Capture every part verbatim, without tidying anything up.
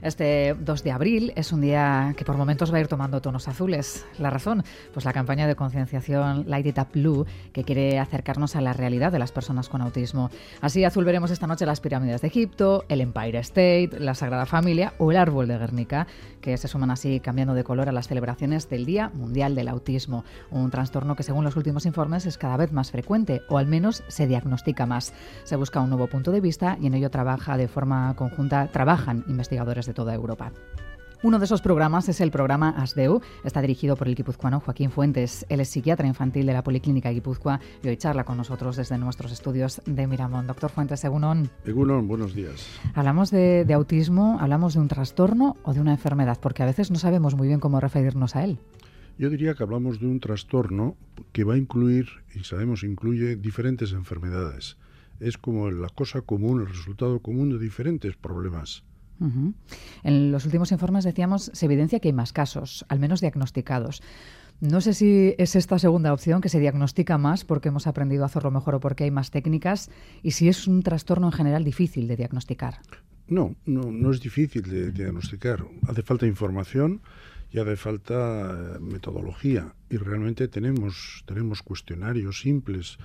Este dos de abril es un día que por momentos va a ir tomando tonos azules. ¿La razón? Pues la campaña de concienciación Light It Up Blue, que quiere acercarnos a la realidad de las personas con autismo. Así azul veremos esta noche las pirámides de Egipto, el Empire State, la Sagrada Familia o el árbol de Guernica, que se suman así cambiando de color a las celebraciones del Día Mundial del Autismo. Un trastorno que según los últimos informes es cada vez más frecuente, o al menos se diagnostica más. Se busca un nuevo punto de vista y en ello trabaja de forma conjunta, trabajan investigadores de toda Europa. Uno de esos programas es el programa ASDEU. Está dirigido por el guipuzcoano Joaquín Fuentes. Él es psiquiatra infantil de la Policlínica Guipúzcoa y hoy charla con nosotros desde nuestros estudios de Miramón. Doctor Fuentes, Egunon. Egunon, buenos días. Hablamos de, de autismo, hablamos de un trastorno o de una enfermedad, porque a veces no sabemos muy bien cómo referirnos a él. Yo diría que hablamos de un trastorno que va a incluir, y sabemos incluye, diferentes enfermedades. Es como la cosa común, el resultado común de diferentes problemas. Uh-huh. En los últimos informes decíamos, se evidencia que hay más casos, al menos diagnosticados. No sé si es esta segunda opción, que se diagnostica más porque hemos aprendido a hacerlo mejor o porque hay más técnicas, y si es un trastorno en general difícil de diagnosticar. No, no, no es difícil de diagnosticar. Hace falta información y hace falta metodología. Y realmente tenemos, tenemos cuestionarios simples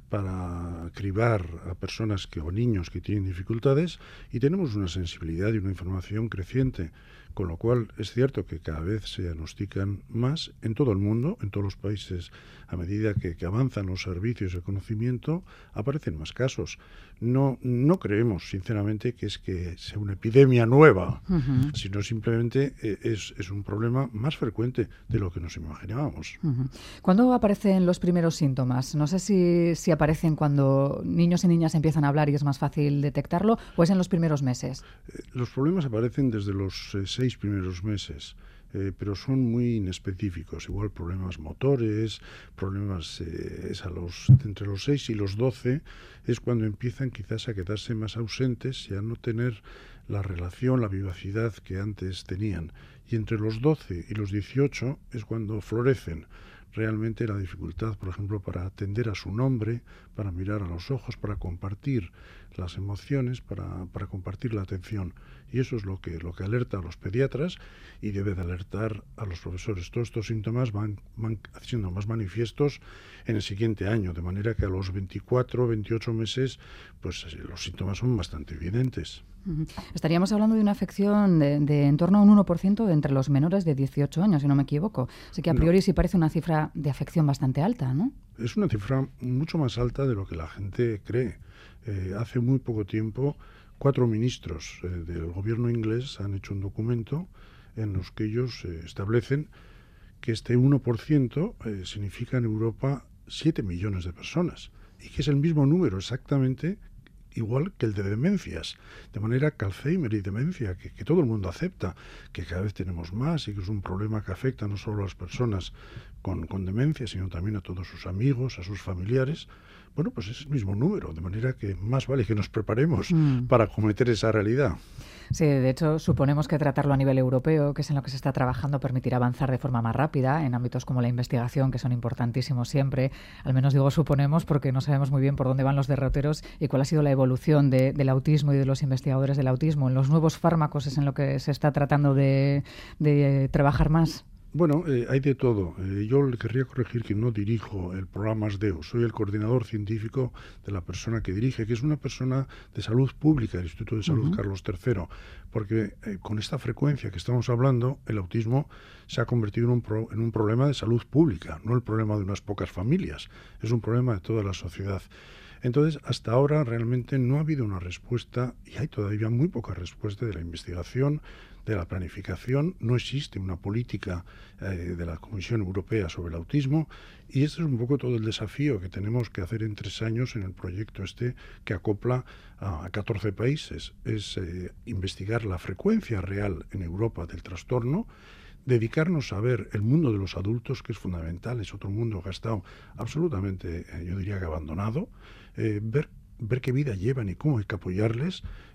para cribar a personas que, o niños que tienen dificultades, y tenemos una sensibilidad y una información creciente, con lo cual es cierto que cada vez se diagnostican más en todo el mundo, en todos los países. A medida que, que avanzan los servicios de conocimiento, aparecen más casos. No, no creemos, sinceramente, que es que sea una epidemia nueva, uh-huh. sino simplemente es, es un problema más frecuente de lo que nos imaginábamos. Uh-huh. ¿Cuándo aparecen los primeros síntomas? No sé si, si aparecen cuando niños y niñas empiezan a hablar y es más fácil detectarlo, o es en los primeros meses. Eh, los problemas aparecen desde los eh, seis primeros meses. Eh, pero son muy inespecíficos, igual problemas motores, problemas eh, es a los, entre los seis y los doce es cuando empiezan quizás a quedarse más ausentes y a no tener la relación, la vivacidad que antes tenían. Y entre los doce y los dieciocho es cuando florecen realmente la dificultad, por ejemplo, para atender a su nombre, para mirar a los ojos, para compartir las emociones, para, para compartir la atención. Y eso es lo que, lo que alerta a los pediatras y debe de alertar a los profesores. Todos estos síntomas van, van siendo más manifiestos en el siguiente año, de manera que a los veinticuatro, veintiocho meses, pues los síntomas son bastante evidentes. Estaríamos hablando de una afección de, de en torno a un uno por ciento entre los menores de dieciocho años, si no me equivoco. Así que a priori no. Sí parece una cifra de afección bastante alta, ¿no? Es una cifra mucho más alta de lo que la gente cree. Eh, hace muy poco tiempo, cuatro ministros eh, del gobierno inglés han hecho un documento en los que ellos eh, establecen que este uno por ciento eh, significa en Europa siete millones de personas y que es el mismo número exactamente igual que el de demencias, de manera que Alzheimer y demencia, que, que todo el mundo acepta, que cada vez tenemos más y que es un problema que afecta no solo a las personas con, con demencia, sino también a todos sus amigos, a sus familiares. Bueno, pues es el mismo número, de manera que más vale que nos preparemos mm. para acometer esa realidad. Sí, de hecho, suponemos que tratarlo a nivel europeo, que es en lo que se está trabajando, permitirá avanzar de forma más rápida en ámbitos como la investigación, que son importantísimos siempre. Al menos digo suponemos, porque no sabemos muy bien por dónde van los derroteros y cuál ha sido la evolución de, del autismo y de los investigadores del autismo. En los nuevos fármacos es en lo que se está tratando de, de trabajar más. Bueno, eh, hay de todo. Eh, yo le querría corregir que no dirijo el programa ASDEU. Soy el coordinador científico de la persona que dirige, que es una persona de salud pública, el Instituto de Salud uh-huh. Carlos tercero, porque eh, con esta frecuencia que estamos hablando, el autismo se ha convertido en un, pro, en un problema de salud pública, no el problema de unas pocas familias, es un problema de toda la sociedad. Entonces, hasta ahora realmente no ha habido una respuesta, y hay todavía muy poca respuesta de la investigación, de la planificación. No existe una política eh, de la Comisión Europea sobre el autismo, y este es un poco todo el desafío que tenemos que hacer en tres años en el proyecto este que acopla a catorce países. Es eh, investigar la frecuencia real en Europa del trastorno, dedicarnos a ver el mundo de los adultos, que es fundamental, es otro mundo que ha estado absolutamente, eh, yo diría que abandonado, eh, ver ver qué vida llevan y cómo hay que apoyarles,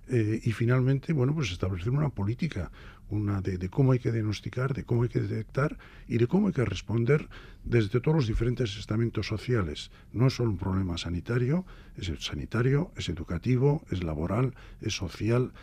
Eh, y finalmente, bueno, pues establecer una política, una de, de cómo hay que diagnosticar, de cómo hay que detectar y de cómo hay que responder desde todos los diferentes estamentos sociales. No es solo un problema sanitario, es sanitario, es educativo, es laboral, es social,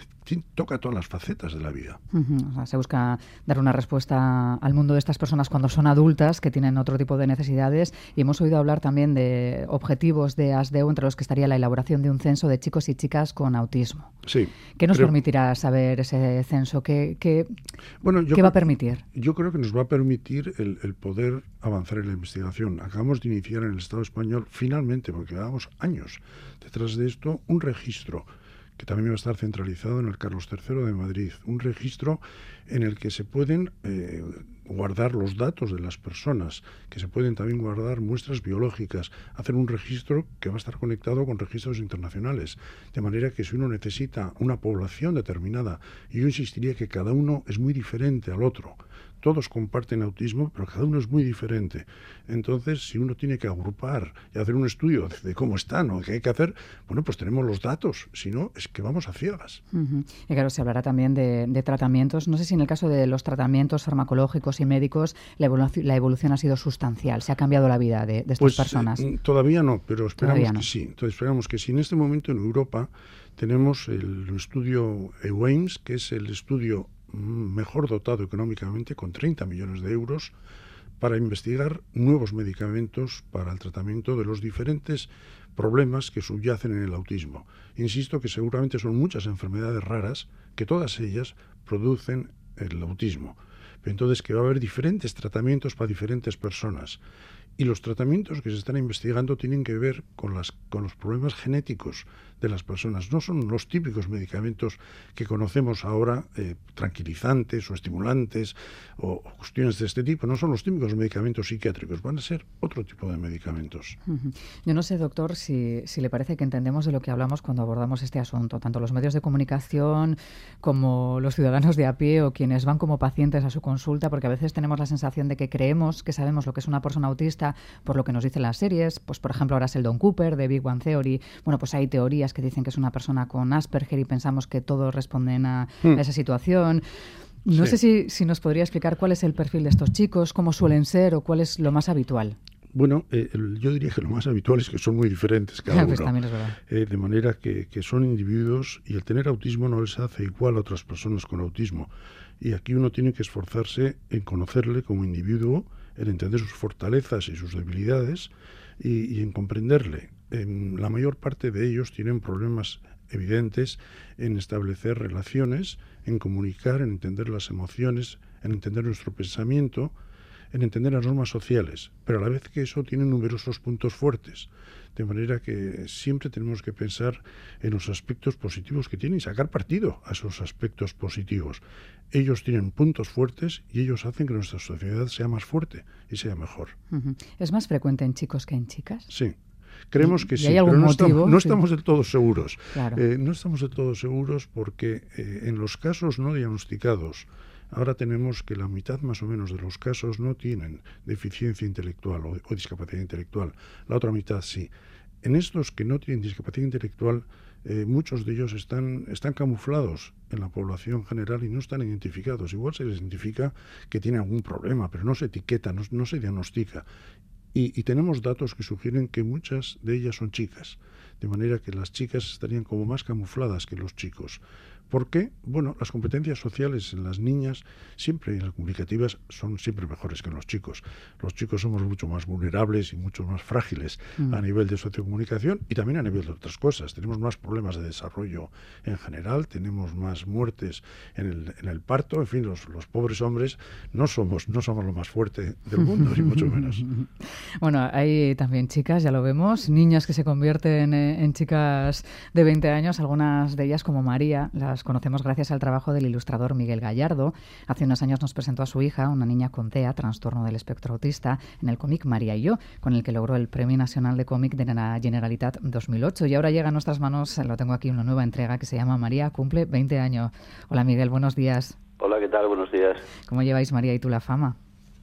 toca todas las facetas de la vida. Uh-huh. O sea, se busca dar una respuesta al mundo de estas personas cuando son adultas, que tienen otro tipo de necesidades, y hemos oído hablar también de objetivos de ASDEU, entre los que estaría la elaboración de un censo de chicos y chicas con autismo. Sí. ¿Qué nos pero, permitirá saber ese censo? ¿Qué, qué, bueno, yo ¿qué va a creo, permitir? Yo creo que nos va a permitir el, el poder avanzar en la investigación. Acabamos de iniciar en el Estado español, finalmente, porque llevamos años detrás de esto, un registro que también va a estar centralizado en el Carlos tercero de Madrid, un registro en el que se pueden eh, guardar los datos de las personas, que se pueden también guardar muestras biológicas, hacer un registro que va a estar conectado con registros internacionales, de manera que si uno necesita una población determinada, y yo insistiría que cada uno es muy diferente al otro, todos comparten autismo, pero cada uno es muy diferente. Entonces, si uno tiene que agrupar y hacer un estudio de, de cómo están o qué hay que hacer, bueno, pues tenemos los datos. Si no, es que vamos a ciegas. Uh-huh. Y claro, se hablará también de, de tratamientos. No sé si en el caso de los tratamientos farmacológicos y médicos la evolución, la evolución ha sido sustancial. ¿Se ha cambiado la vida de, de estas pues, personas? Eh, todavía no, pero esperamos no. que sí. Entonces, esperamos que sí. En este momento en Europa tenemos el estudio EUAIMS, que es el estudio mejor dotado económicamente, con treinta millones de euros, para investigar nuevos medicamentos para el tratamiento de los diferentes problemas que subyacen en el autismo. Insisto que seguramente son muchas enfermedades raras, que todas ellas producen el autismo. Entonces, que va a haber diferentes tratamientos para diferentes personas. Y los tratamientos que se están investigando tienen que ver con, las, con los problemas genéticos de las personas. No son los típicos medicamentos que conocemos ahora, eh, tranquilizantes o estimulantes o, o cuestiones de este tipo. No son los típicos medicamentos psiquiátricos. Van a ser otro tipo de medicamentos. Uh-huh. Yo no sé, doctor, si, si le parece que entendemos de lo que hablamos cuando abordamos este asunto, tanto los medios de comunicación como los ciudadanos de a pie o quienes van como pacientes a su consulta, porque a veces tenemos la sensación de que creemos que sabemos lo que es una persona autista por lo que nos dicen las series. Pues, por ejemplo, ahora es el Don Cooper de Big Bang Theory. Bueno, pues hay teorías que dicen que es una persona con Asperger y pensamos que todos responden a, mm. a esa situación. No sí. sé si, si nos podría explicar cuál es el perfil de estos chicos, cómo suelen ser o cuál es lo más habitual. Bueno, eh, el, yo diría que lo más habitual es que son muy diferentes cada pues uno. También es verdad. Eh, de manera que, que son individuos y el tener autismo no les hace igual a otras personas con autismo. Y aquí uno tiene que esforzarse en conocerle como individuo, en entender sus fortalezas y sus debilidades y, y en comprenderle. En la mayor parte de ellos tienen problemas evidentes en establecer relaciones, en comunicar, en entender las emociones, en entender nuestro pensamiento, en entender las normas sociales, pero a la vez que eso tiene numerosos puntos fuertes, de manera que siempre tenemos que pensar en los aspectos positivos que tienen y sacar partido a esos aspectos positivos. Ellos tienen puntos fuertes y ellos hacen que nuestra sociedad sea más fuerte y sea mejor. Uh-huh. ¿Es más frecuente en chicos que en chicas? Sí. Creemos que ¿Y sí, hay algún pero no, motivo? estamos, no sí. estamos del todo seguros. Claro. Eh, no estamos del todo seguros porque eh, en los casos no diagnosticados, ahora tenemos que la mitad más o menos de los casos no tienen deficiencia intelectual o, o discapacidad intelectual. La otra mitad sí. En estos que no tienen discapacidad intelectual, eh, muchos de ellos están, están camuflados en la población general y no están identificados. Igual se les identifica que tienen algún problema, pero no se etiqueta, no, no se diagnostica. Y, y tenemos datos que sugieren que muchas de ellas son chicas, de manera que las chicas estarían como más camufladas que los chicos. ¿Por qué? Bueno, las competencias sociales en las niñas siempre, en las comunicativas, son siempre mejores que en los chicos. Los chicos somos mucho más vulnerables y mucho más frágiles mm. a nivel de sociocomunicación y también a nivel de otras cosas. Tenemos más problemas de desarrollo en general, tenemos más muertes en el, en el parto. En fin, los, los pobres hombres no somos, no somos lo más fuerte del mundo, ni mucho menos. Bueno, hay también chicas, ya lo vemos, niñas que se convierten en chicas de veinte años, algunas de ellas como María, las conocemos gracias al trabajo del ilustrador Miguel Gallardo. Hace unos años nos presentó a su hija, una niña con T E A, trastorno del espectro autista, en el cómic María y yo, con el que logró el Premio Nacional de Cómic de la Generalitat dos mil ocho. Y ahora llega a nuestras manos, lo tengo aquí, una nueva entrega que se llama María cumple veinte años. Hola Miguel, buenos días. Hola, ¿qué tal? Buenos días. ¿Cómo lleváis María y tú la fama?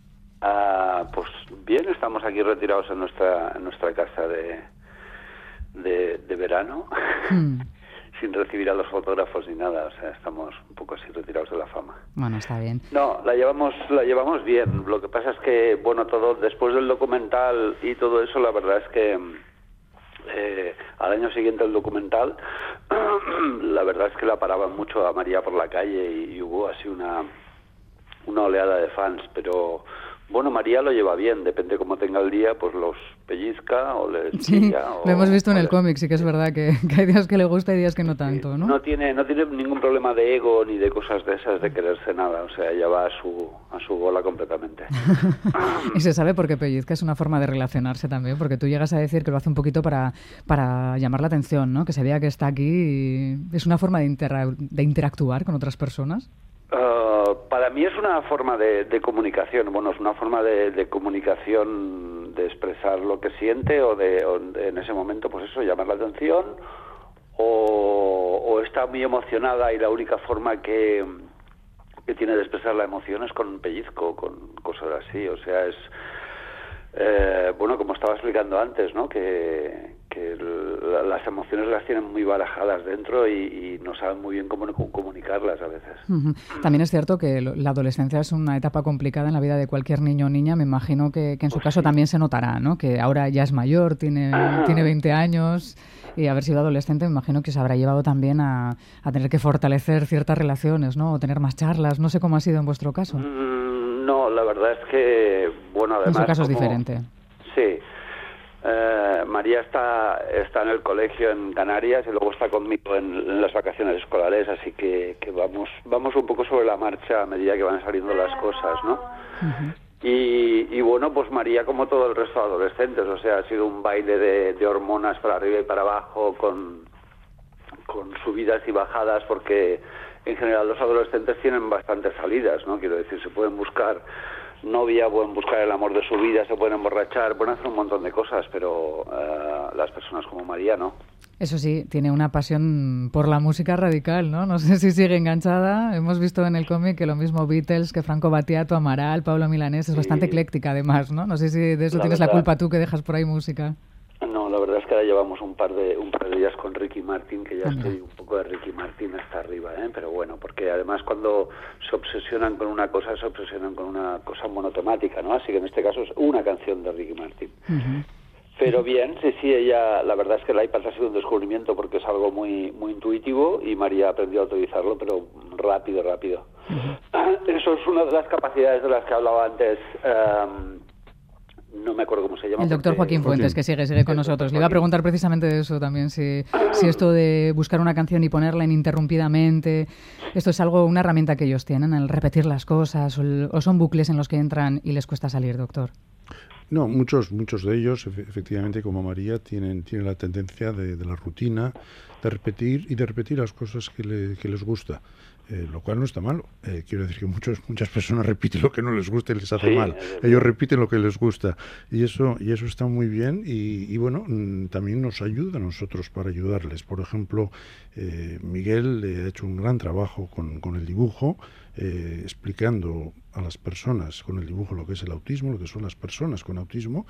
Ah, pues bien, estamos aquí retirados en nuestra en nuestra casa de de, de verano. Hmm. sin recibir a los fotógrafos ni nada, o sea, estamos un poco así retirados de la fama. Bueno, está bien. No, la llevamos la llevamos bien. Lo que pasa es que, bueno, todo después del documental y todo eso, la verdad es que eh, al año siguiente del documental, la verdad es que la paraban mucho a María por la calle y, y hubo así una una oleada de fans, pero bueno, María lo lleva bien, depende cómo tenga el día, pues los pellizca o les sí, pilla, o, lo hemos visto en el les... cómic, sí que es verdad que, que hay días que le gusta y días que no tanto, ¿no? No tiene no tiene ningún problema de ego ni de cosas de esas, de quererse nada, o sea, ella va a su a su bola completamente. Y se sabe por qué pellizca, es una forma de relacionarse también, porque tú llegas a decir que lo hace un poquito para, para llamar la atención, ¿no? Que se vea que está aquí y es una forma de, intera- de interactuar con otras personas. Uh, para mí es una forma de, de comunicación, bueno, es una forma de, de comunicación, de expresar lo que siente o de, o de en ese momento, pues eso, llamar la atención o, o está muy emocionada y la única forma que, que tiene de expresar la emoción es con un pellizco, con cosas así, o sea, es... Eh, bueno, como estaba explicando antes, ¿no? Que, que el, las emociones las tienen muy barajadas dentro y, y no saben muy bien cómo comunicarlas a veces. Uh-huh. También es cierto que la adolescencia es una etapa complicada en la vida de cualquier niño o niña. Me imagino que, que en su pues caso sí. También se notará, ¿no? Que ahora ya es mayor, tiene, tiene veinte años y haber sido adolescente me imagino que se habrá llevado también a, a tener que fortalecer ciertas relaciones, ¿no? O tener más charlas. No sé cómo ha sido en vuestro caso. Mm. No, la verdad es que, bueno, además... En su caso como, es diferente. Sí. Eh, María está está en el colegio en Canarias y luego está conmigo en, en las vacaciones escolares, así que, que vamos vamos un poco sobre la marcha a medida que van saliendo las cosas, ¿no? Uh-huh. Y, y bueno, pues María, como todo el resto de adolescentes, o sea, ha sido un baile de, de hormonas para arriba y para abajo, con, con subidas y bajadas, porque... En general los adolescentes tienen bastantes salidas, ¿no? Quiero decir, se pueden buscar novia, pueden buscar el amor de su vida, se pueden emborrachar, pueden hacer un montón de cosas, pero uh, las personas como María no. Eso sí, tiene una pasión por la música radical, ¿no? No sé si sigue enganchada. Hemos visto en el cómic que lo mismo Beatles, que Franco Battiato, Amaral, Pablo Milanés, es sí. bastante ecléctica además, ¿no? No sé si de eso la tienes verdad, la culpa tú que dejas por ahí música. No, la verdad es que ahora llevamos un par de un par de días con Ricky Martin, que ya ah, estoy un poco de Ricky Martin hasta arriba, ¿eh? Pero bueno, porque además cuando se obsesionan con una cosa, se obsesionan con una cosa monotemática, ¿no? Así que en este caso es una canción de Ricky Martin. Uh-huh. Pero bien, sí, sí, ella, la verdad es que el iPad ha sido un descubrimiento porque es algo muy muy intuitivo y María aprendió a utilizarlo, pero rápido, rápido. Uh-huh. Eso es una de las capacidades de las que hablaba antes. Um, No me acuerdo cómo se llama. El doctor Joaquín Fuentes, que sigue, sigue con nosotros. Le iba a preguntar precisamente de eso también, si, si esto de buscar una canción y ponerla ininterrumpidamente, esto es algo, una herramienta que ellos tienen, el repetir las cosas, o, el, o son bucles en los que entran y les cuesta salir, doctor. No, muchos muchos de ellos, efectivamente, como María, tienen, tienen la tendencia de, de la rutina, de repetir y de repetir las cosas que, le, que les gusta. Eh, lo cual no está malo. Eh, quiero decir que muchos, muchas personas repiten lo que no les gusta y les hace sí, mal. Ellos repiten lo que les gusta. Y eso y eso está muy bien y, y bueno, también nos ayuda a nosotros para ayudarles. Por ejemplo, eh, Miguel eh, ha hecho un gran trabajo con, con el dibujo, eh, explicando a las personas con el dibujo lo que es el autismo, lo que son las personas con autismo.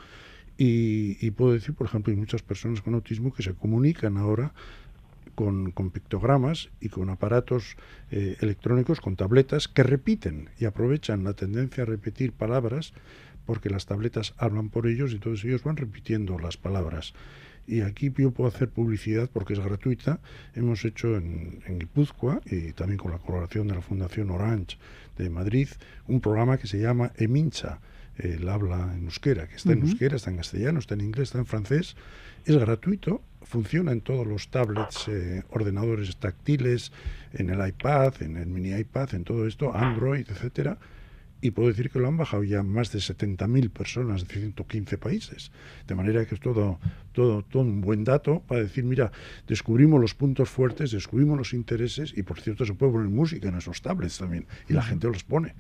Y, y puedo decir, por ejemplo, hay muchas personas con autismo que se comunican ahora Con, con pictogramas y con aparatos eh, electrónicos, con tabletas que repiten y aprovechan la tendencia a repetir palabras porque las tabletas hablan por ellos y todos ellos van repitiendo las palabras. Y aquí yo puedo hacer publicidad porque es gratuita. Hemos hecho en, en Guipúzcoa y también con la colaboración de la Fundación Orange de Madrid un programa que se llama Emincha, el habla en euskera, que está uh-huh. en euskera, está en castellano, está en inglés, está en francés. Es gratuito, funciona en todos los tablets, eh, ordenadores táctiles, en el iPad, en el mini iPad, en todo esto, Android, etcétera. Y puedo decir que lo han bajado ya más de setenta mil personas de ciento quince países. De manera que es todo, todo, todo un buen dato para decir, mira, descubrimos los puntos fuertes, descubrimos los intereses y, por cierto, se puede poner música en esos tablets también. Y la gente los pone.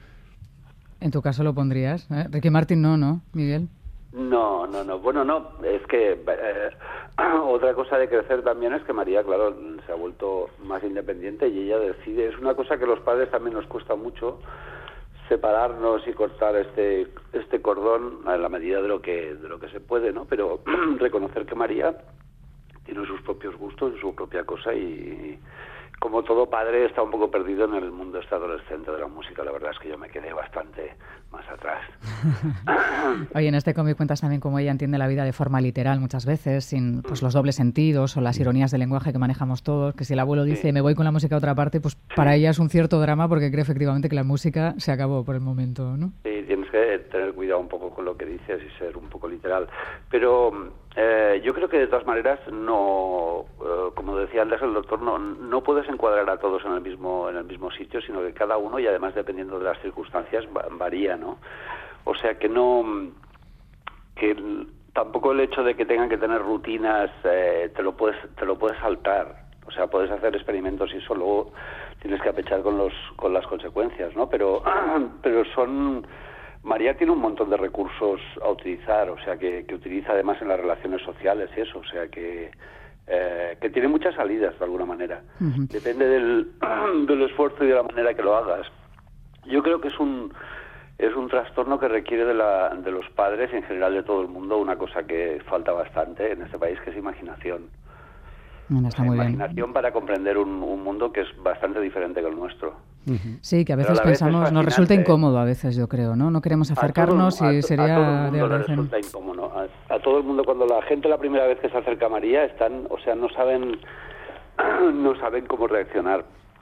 En tu caso lo pondrías, ¿eh? Ricky Martin no, ¿no, Miguel? No, no, no. Bueno, no, es que eh, otra cosa de crecer también es que María, claro, se ha vuelto más independiente y ella decide. Es una cosa que a los padres también nos cuesta mucho, separarnos y cortar este este cordón en la medida de lo que de lo que se puede, ¿no? Pero reconocer que María tiene sus propios gustos, su propia cosa y, como todo padre, está un poco perdido en el mundo este adolescente de la música. La verdad es que yo me quedé bastante más atrás. Oye, en este cómic cuentas también cómo ella entiende la vida de forma literal muchas veces, sin pues los dobles sentidos o las ironías del lenguaje que manejamos todos, que si el abuelo dice Sí. me voy con la música a otra parte, pues sí. Para ella es un cierto drama porque cree efectivamente que la música se acabó por el momento, ¿no? Sí, tienes que tener cuidado un poco con lo que dices y ser un poco literal. Pero eh, yo creo que de todas maneras no, eh, como decía antes el doctor, no, no puedes encuadrar a todos en el mismo en el mismo sitio, sino que cada uno, y además dependiendo de las circunstancias, varía, ¿no? O sea que no, que tampoco el hecho de que tengan que tener rutinas eh, te lo puedes te lo puedes saltar. O sea, puedes hacer experimentos y eso luego tienes que apechar con los con las consecuencias, ¿no? Pero pero son María tiene un montón de recursos a utilizar, o sea que, que utiliza además en las relaciones sociales y eso, o sea que eh, que tiene muchas salidas de alguna manera. Uh-huh. Depende del del esfuerzo y de la manera que lo hagas. Yo creo que es un es un trastorno que requiere de la de los padres y en general de todo el mundo una cosa que falta bastante en este país, que es imaginación. Bueno, está o sea, muy imaginación bien. Para comprender un, un mundo que es bastante diferente que el nuestro. Uh-huh. Sí, que a veces a pensamos, vez nos resulta incómodo a veces, yo creo, ¿no? No queremos acercarnos a y to, sería... A todo el mundo le resulta incómodo. A, a todo el mundo, cuando la gente la primera vez que se acerca a María, están, o sea, no saben, no saben cómo reaccionar.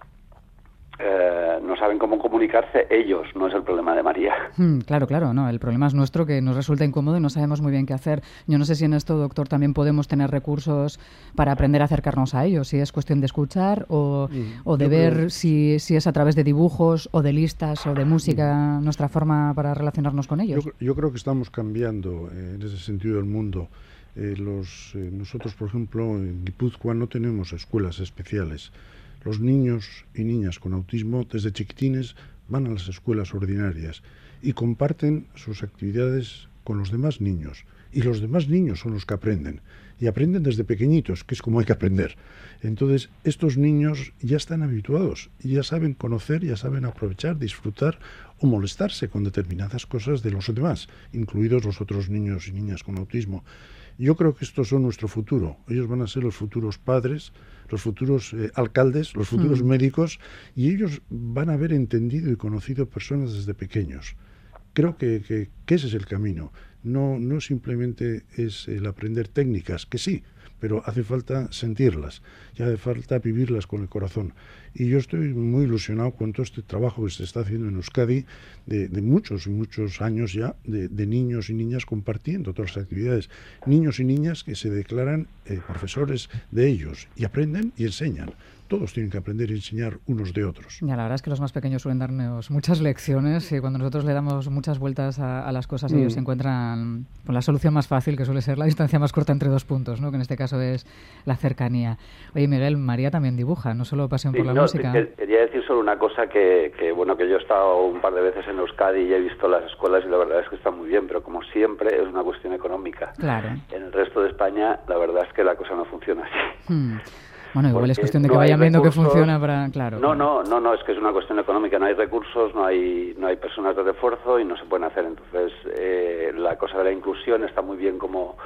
Eh, no saben cómo comunicarse ellos, no es el problema de María. Hmm, claro, claro, no, el problema es nuestro, que nos resulta incómodo y no sabemos muy bien qué hacer. Yo no sé si en esto, doctor, también podemos tener recursos para aprender a acercarnos a ellos, si es cuestión de escuchar o, mm, o de ver creo... si, si es a través de dibujos o de listas o de música mm. nuestra forma para relacionarnos con ellos. Yo, yo creo que estamos cambiando eh, en ese sentido el mundo. Eh, los, eh, nosotros, por ejemplo, en Guipúzcoa no tenemos escuelas especiales. Los niños y niñas con autismo desde chiquitines van a las escuelas ordinarias y comparten sus actividades con los demás niños. Y los demás niños son los que aprenden. Y aprenden desde pequeñitos, que es como hay que aprender. Entonces, estos niños ya están habituados, y ya saben conocer, ya saben aprovechar, disfrutar o molestarse con determinadas cosas de los demás, incluidos los otros niños y niñas con autismo. Yo creo que estos son nuestro futuro. Ellos van a ser los futuros padres, los futuros eh, alcaldes, los futuros mm. médicos, y ellos van a haber entendido y conocido personas desde pequeños. Creo que, que, que ese es el camino. No, no simplemente es el aprender técnicas, que sí, pero hace falta sentirlas y hace falta vivirlas con el corazón. Y yo estoy muy ilusionado con todo este trabajo que se está haciendo en Euskadi de, de muchos y muchos años ya, de, de niños y niñas compartiendo todas las actividades. Niños y niñas que se declaran eh, profesores de ellos y aprenden y enseñan. Todos tienen que aprender y enseñar unos de otros. Ya, la verdad es que los más pequeños suelen darnos muchas lecciones y cuando nosotros le damos muchas vueltas a, a las cosas, mm. ellos encuentran pues, la solución más fácil, que suele ser la distancia más corta entre dos puntos, ¿no? Que en este caso es la cercanía. Oye, Miguel, María también dibuja, no solo pasión sí, por la no, música. Quería decir solo una cosa que, que, bueno, que yo he estado un par de veces en Euskadi y he visto las escuelas y la verdad es que están muy bien, pero como siempre es una cuestión económica. Claro. En el resto de España la verdad es que la cosa no funciona así. Hmm. Bueno, igual es cuestión de que no vayan viendo que funciona para... Claro, no, claro. no, no, no, es que es una cuestión económica. No hay recursos, no hay no hay personas de refuerzo y no se pueden hacer. Entonces, eh, la cosa de la inclusión está muy bien como,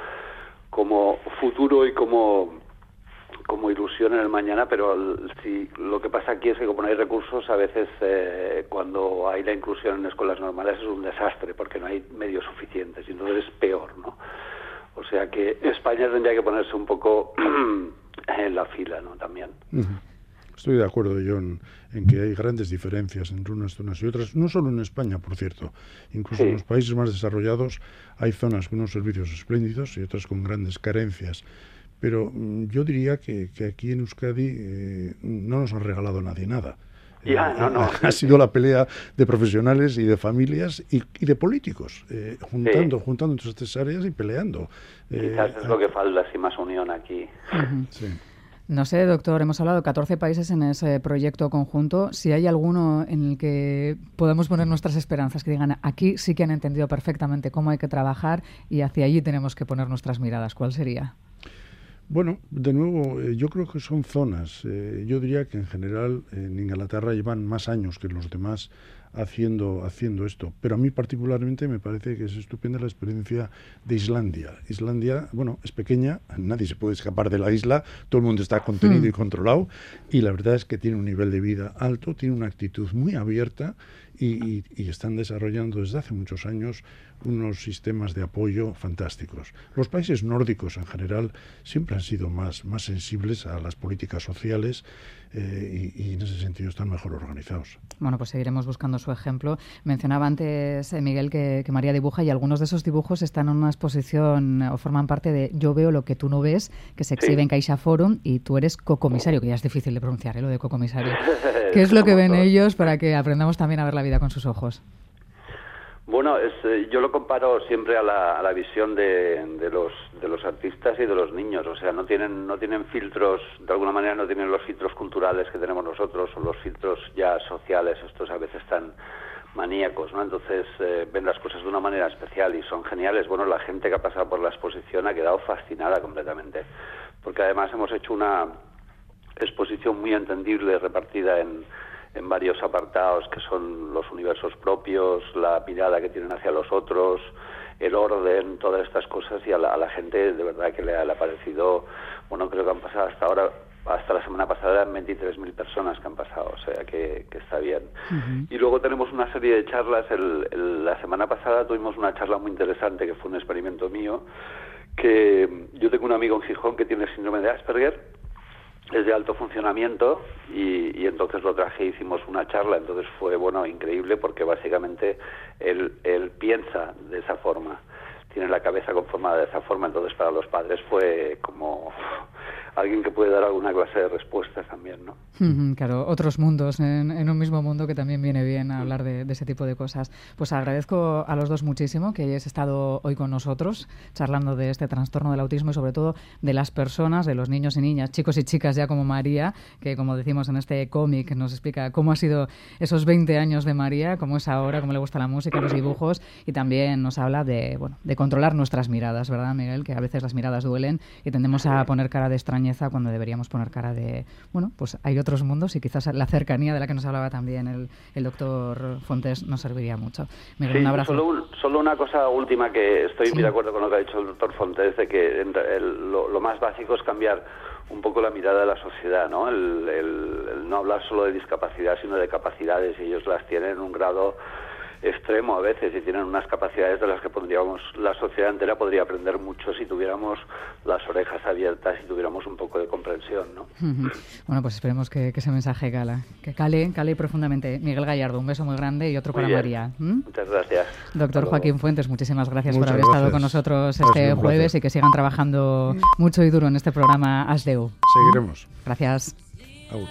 como futuro y como, como ilusión en el mañana, pero si lo que pasa aquí es que como no hay recursos, a veces eh, cuando hay la inclusión en escuelas normales es un desastre porque no hay medios suficientes y entonces es peor, ¿no? O sea que España tendría que ponerse un poco... en la fila, ¿no? También. Uh-huh. Estoy de acuerdo, John, en que hay grandes diferencias entre unas zonas y otras, no solo en España, por cierto, incluso sí. en los países más desarrollados hay zonas con unos servicios espléndidos y otras con grandes carencias, pero mm, yo diría que, que aquí en Euskadi eh, no nos han regalado nadie nada. Ya, no, no. Ha sido la pelea de profesionales y de familias y, y de políticos, eh, juntando, sí. juntando todas estas áreas y peleando. Quizás eh, es lo que falta, así más unión aquí. Uh-huh. Sí. No sé, doctor, hemos hablado de catorce países en ese proyecto conjunto. Si hay alguno en el que podamos poner nuestras esperanzas, que digan, aquí sí que han entendido perfectamente cómo hay que trabajar y hacia allí tenemos que poner nuestras miradas, ¿cuál sería? Bueno, de nuevo, eh, yo creo que son zonas. Eh, yo diría que en general en Inglaterra llevan más años que los demás haciendo, haciendo esto. Pero a mí particularmente me parece que es estupenda la experiencia de Islandia. Islandia, bueno, es pequeña, nadie se puede escapar de la isla, todo el mundo está contenido mm. y controlado, y la verdad es que tiene un nivel de vida alto, tiene una actitud muy abierta y, y, y están desarrollando desde hace muchos años unos sistemas de apoyo fantásticos. Los países nórdicos en general siempre han sido más, más sensibles a las políticas sociales eh, y, y en ese sentido están mejor organizados. Bueno, pues seguiremos buscando su ejemplo. Mencionaba antes, eh, Miguel, que, que María dibuja y algunos de esos dibujos están en una exposición o forman parte de Yo veo lo que tú no ves, que se exhibe sí. en Caixa Forum, y tú eres cocomisario, que ya es difícil de pronunciar, ¿eh? Lo de cocomisario. ¿Qué es lo que ven ellos para que aprendamos también a ver la vida con sus ojos? Bueno, es, eh, yo lo comparo siempre a la, a la visión de, de los de los artistas y de los niños. O sea, no tienen no tienen filtros, de alguna manera no tienen los filtros culturales que tenemos nosotros, o los filtros ya sociales, estos a veces tan maníacos, ¿no? Entonces eh, ven las cosas de una manera especial y son geniales. Bueno, la gente que ha pasado por la exposición ha quedado fascinada completamente, porque además hemos hecho una exposición muy entendible, repartida en en varios apartados que son los universos propios, la mirada que tienen hacia los otros, el orden, todas estas cosas, y a la, a la gente de verdad que le ha, le ha parecido, bueno, creo que han pasado hasta ahora, hasta la semana pasada eran veintitrés mil personas que han pasado, o sea que, que está bien. Uh-huh. Y luego tenemos una serie de charlas, el, el, la semana pasada tuvimos una charla muy interesante que fue un experimento mío, que yo tengo un amigo en Gijón que tiene síndrome de Asperger, es de alto funcionamiento, y, y entonces lo traje y hicimos una charla. Entonces fue, bueno, increíble, porque básicamente él, él piensa de esa forma, tiene la cabeza conformada de esa forma, entonces para los padres fue como alguien que puede dar alguna clase de respuestas también, ¿no? Mm-hmm, claro, otros mundos en, en un mismo mundo, que también viene bien a hablar de, de ese tipo de cosas. Pues agradezco a los dos muchísimo que hayáis estado hoy con nosotros charlando de este trastorno del autismo y sobre todo de las personas, de los niños y niñas, chicos y chicas ya como María, que como decimos en este cómic nos explica cómo ha sido esos veinte años de María, cómo es ahora, cómo le gusta la música, los dibujos, y también nos habla de, bueno, de controlar nuestras miradas, ¿verdad, Miguel? Que a veces las miradas duelen y tendemos a poner cara de extrañeza cuando deberíamos poner cara de, bueno, pues hay otros mundos, y quizás la cercanía de la que nos hablaba también el, el doctor Fontes nos serviría mucho. Miguel, sí, un abrazo. Solo, un, solo una cosa última, que estoy sí. muy de acuerdo con lo que ha dicho el doctor Fontes, de que el, el, lo, lo más básico es cambiar un poco la mirada de la sociedad, ¿no? El, el, el no hablar solo de discapacidad, sino de capacidades, y ellos las tienen en un grado extremo a veces, y tienen unas capacidades de las que podríamos, la sociedad entera podría aprender mucho si tuviéramos las orejas abiertas y tuviéramos un poco de comprensión, ¿no? Uh-huh. Bueno, pues esperemos que, que ese mensaje cala, que cale, cale profundamente. Miguel Gallardo, un beso muy grande y otro muy para bien. María. ¿Mm? Muchas gracias. Doctor Joaquín Fuentes, muchísimas gracias Muchas por haber gracias. estado con nosotros este jueves, y que sigan trabajando mucho y duro en este programa Asdeu. Seguiremos. Gracias. Agur.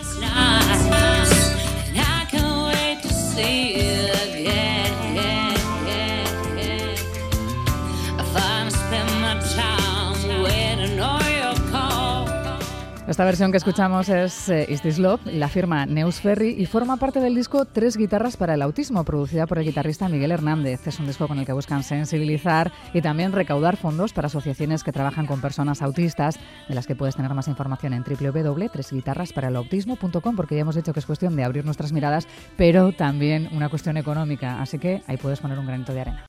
Esta versión que escuchamos es eh, Is This Love, la firma Neus Ferry, y forma parte del disco Tres Guitarras para el Autismo, producida por el guitarrista Miguel Hernández. Es un disco con el que buscan sensibilizar y también recaudar fondos para asociaciones que trabajan con personas autistas, de las que puedes tener más información en doble u doble u doble u punto tres guitarras para el autismo punto com, porque ya hemos dicho que es cuestión de abrir nuestras miradas, pero también una cuestión económica, así que ahí puedes poner un granito de arena.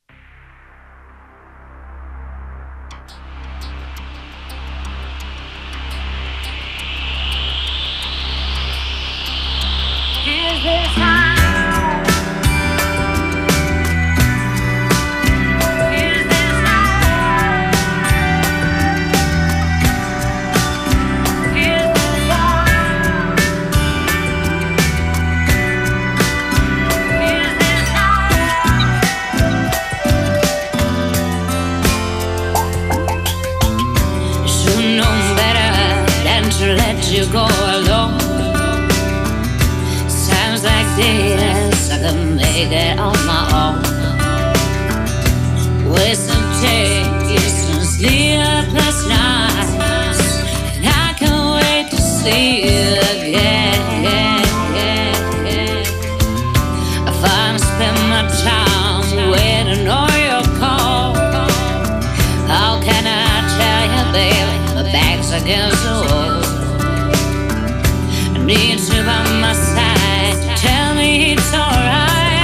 You go alone. Sounds like this, I can make it on my own. With some taste and sleepless nights, and I can't wait to see you again. I finally spend my time waiting on your call. How can I tell you, baby, my back's against the wall. Need you by my side, tell me it's alright.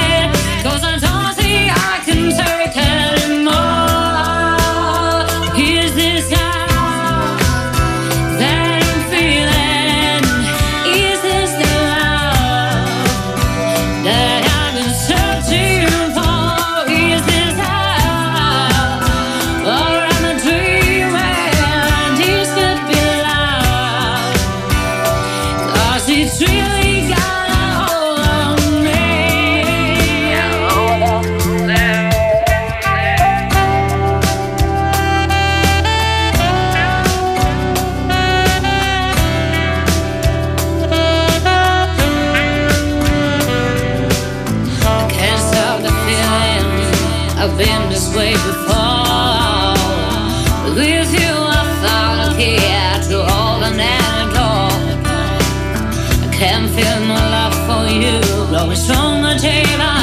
way before. With you I found a key to open any door. I can't feel my love for you, growing stronger day by